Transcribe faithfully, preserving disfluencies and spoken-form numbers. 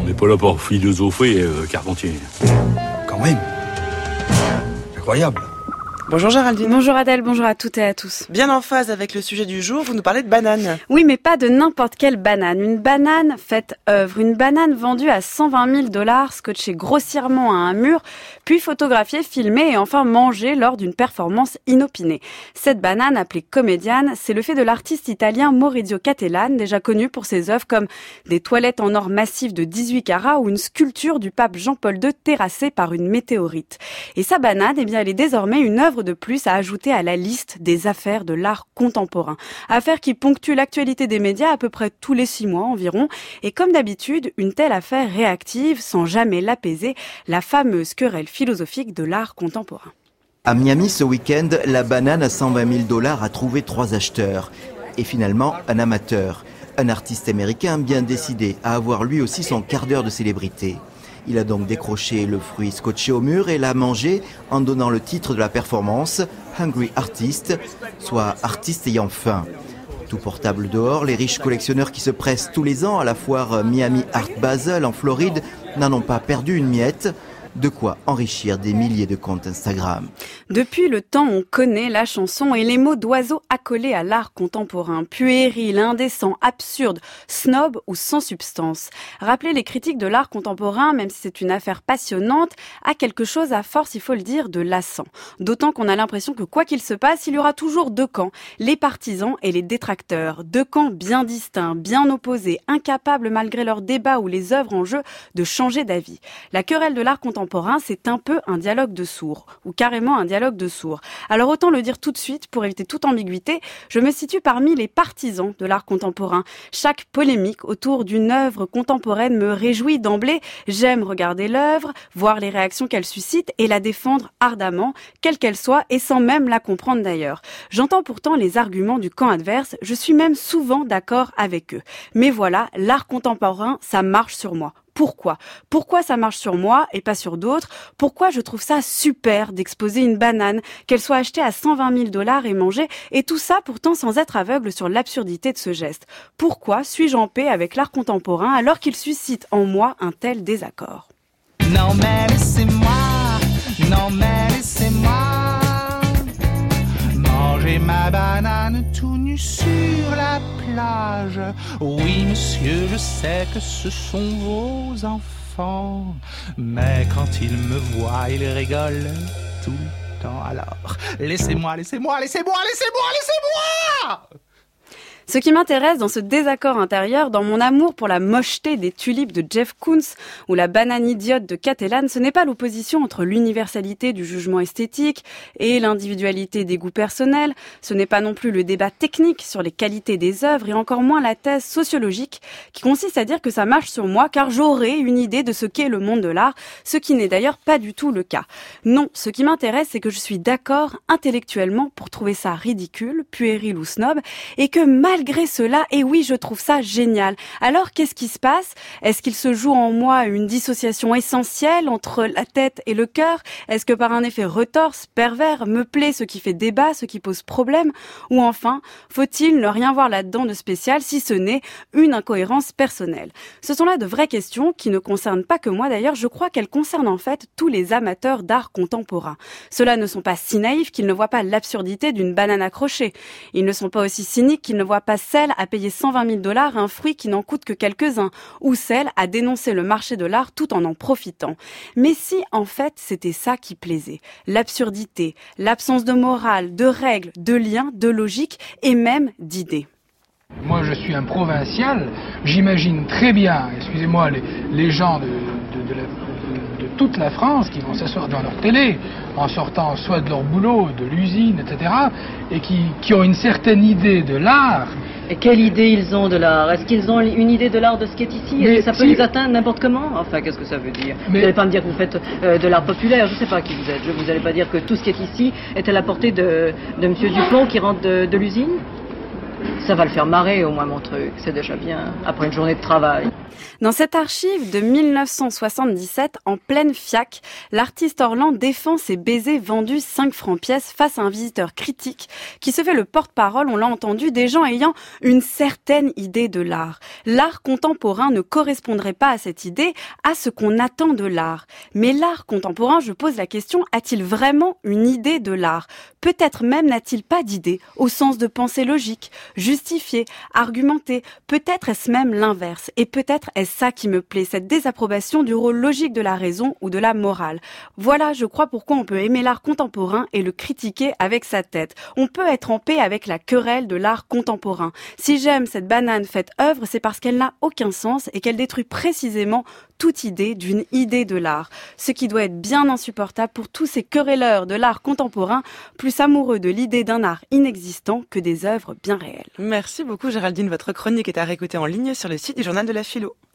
n'est pas là pour philosopher, euh, Carpentier. Quand même. C'est incroyable. Bonjour Géraldine. Bonjour Adèle, bonjour à toutes et à tous. Bien en phase avec le sujet du jour, vous nous parlez de banane. Oui, mais pas de n'importe quelle banane. Une banane faite œuvre. Une banane vendue à cent vingt mille dollars, scotchée grossièrement à un mur, puis photographiée, filmée et enfin mangée lors d'une performance inopinée. Cette banane, appelée comédiane, c'est le fait de l'artiste italien Maurizio Cattelan, déjà connu pour ses œuvres comme des toilettes en or massif de dix-huit carats ou une sculpture du pape Jean-Paul deux terrassée par une météorite. Et sa banane, eh bien, elle est désormais une œuvre de plus à ajouter à la liste des affaires de l'art contemporain. Affaire qui ponctue l'actualité des médias à peu près tous les six mois environ. Et comme d'habitude, une telle affaire réactive, sans jamais l'apaiser, la fameuse querelle philosophique de l'art contemporain. À Miami, ce week-end, la banane à cent vingt mille dollars a trouvé trois acheteurs. Et finalement, un amateur. Un artiste américain bien décidé à avoir lui aussi son quart d'heure de célébrité. Il a donc décroché le fruit scotché au mur et l'a mangé en donnant le titre de la performance « Hungry Artist », soit « artiste ayant faim ». Tout portable dehors, les riches collectionneurs qui se pressent tous les ans à la foire Miami Art Basel en Floride n'en ont pas perdu une miette. De quoi enrichir des milliers de comptes Instagram. Depuis le temps, on connaît la chanson et les mots d'oiseaux accolés à l'art contemporain. Puéril, indécent, absurde, snob ou sans substance. Rappeler les critiques de l'art contemporain, même si c'est une affaire passionnante, a quelque chose à force, il faut le dire, de lassant. D'autant qu'on a l'impression que quoi qu'il se passe, il y aura toujours deux camps, les partisans et les détracteurs. Deux camps bien distincts, bien opposés, incapables malgré leurs débats ou les œuvres en jeu de changer d'avis. La querelle de l'art contemporain c'est un peu un dialogue de sourds, ou carrément un dialogue de sourds. Alors autant le dire tout de suite, pour éviter toute ambiguïté, je me situe parmi les partisans de l'art contemporain. Chaque polémique autour d'une œuvre contemporaine me réjouit d'emblée. J'aime regarder l'œuvre, voir les réactions qu'elle suscite et la défendre ardemment, quelle qu'elle soit, et sans même la comprendre d'ailleurs. J'entends pourtant les arguments du camp adverse, je suis même souvent d'accord avec eux. Mais voilà, l'art contemporain, ça marche sur moi. Pourquoi ? Pourquoi ça marche sur moi et pas sur d'autres ? Pourquoi je trouve ça super d'exposer une banane, qu'elle soit achetée à cent vingt mille dollars et mangée, et tout ça pourtant sans être aveugle sur l'absurdité de ce geste ? Pourquoi suis-je en paix avec l'art contemporain alors qu'il suscite en moi un tel désaccord ? Non mais laissez-moi, non mais laissez-moi manger ma banane tout nu sur la plage. Oui, monsieur, je sais que ce sont vos enfants, mais quand ils me voient, ils rigolent tout le temps. Alors, laissez-moi, laissez-moi, laissez-moi, laissez-moi, laissez-moi! Ce qui m'intéresse dans ce désaccord intérieur, dans mon amour pour la mocheté des tulipes de Jeff Koons ou la banane idiote de Cattelan, ce n'est pas l'opposition entre l'universalité du jugement esthétique et l'individualité des goûts personnels, ce n'est pas non plus le débat technique sur les qualités des œuvres et encore moins la thèse sociologique qui consiste à dire que ça marche sur moi car j'aurai une idée de ce qu'est le monde de l'art, ce qui n'est d'ailleurs pas du tout le cas. Non, ce qui m'intéresse, c'est que je suis d'accord intellectuellement pour trouver ça ridicule, puéril ou snob, et que mal Malgré cela, et oui, je trouve ça génial. Alors, qu'est-ce qui se passe ? Est-ce qu'il se joue en moi une dissociation essentielle entre la tête et le cœur ? Est-ce que par un effet retorse, pervers, me plaît ce qui fait débat, ce qui pose problème ? Ou enfin, faut-il ne rien voir là-dedans de spécial, si ce n'est une incohérence personnelle ? Ce sont là de vraies questions qui ne concernent pas que moi d'ailleurs, je crois qu'elles concernent en fait tous les amateurs d'art contemporain. Ceux-là ne sont pas si naïfs qu'ils ne voient pas l'absurdité d'une banane accrochée. Ils ne sont pas aussi cyniques qu'ils ne voient pas celle à payer cent vingt mille dollars un fruit qui n'en coûte que quelques-uns, ou celle à dénoncer le marché de l'art tout en en profitant. Mais si, en fait, c'était ça qui plaisait, l'absurdité, l'absence de morale, de règles, de liens, de logique et même d'idées. Moi, je suis un provincial, j'imagine très bien, excusez-moi, les, les gens de, de, de, la, de, de toute la France qui vont s'asseoir devant leur télé, en sortant soit de leur boulot, de l'usine, et cetera, et qui, qui ont une certaine idée de l'art. Et quelle idée ils ont de l'art ? Est-ce qu'ils ont une idée de l'art de ce qui est ici ? Est-ce que ça peut si... les atteindre n'importe comment ? Enfin, qu'est-ce que ça veut dire ? Mais... Vous n'allez pas me dire que vous faites euh, de l'art populaire, je ne sais pas qui vous êtes. Vous n'allez pas dire que tout ce qui est ici est à la portée de, de M. Dupont qui rentre de, de l'usine ? Ça va le faire marrer au moins mon truc, c'est déjà bien, après une journée de travail. Dans cette archive de mille neuf cent soixante-dix-sept, en pleine fiac, l'artiste Orlan défend ses baisers vendus cinq francs pièce face à un visiteur critique qui se fait le porte-parole, on l'a entendu, des gens ayant une certaine idée de l'art. L'art contemporain ne correspondrait pas à cette idée, à ce qu'on attend de l'art. Mais l'art contemporain, je pose la question, a-t-il vraiment une idée de l'art ? Peut-être même n'a-t-il pas d'idée, au sens de pensée logique, justifiée, argumentée. Peut-être est-ce même l'inverse. Et peut-être est-ce ça qui me plaît, cette désapprobation du rôle logique de la raison ou de la morale. Voilà, je crois, pourquoi on peut aimer l'art contemporain et le critiquer avec sa tête. On peut être en paix avec la querelle de l'art contemporain. Si j'aime cette banane faite œuvre, c'est parce qu'elle n'a aucun sens et qu'elle détruit précisément toute idée d'une idée de l'art. Ce qui doit être bien insupportable pour tous ces querelleurs de l'art contemporain, plus amoureux de l'idée d'un art inexistant que des œuvres bien réelles. Merci beaucoup Géraldine, votre chronique est à réécouter en ligne sur le site du Journal de la Philo.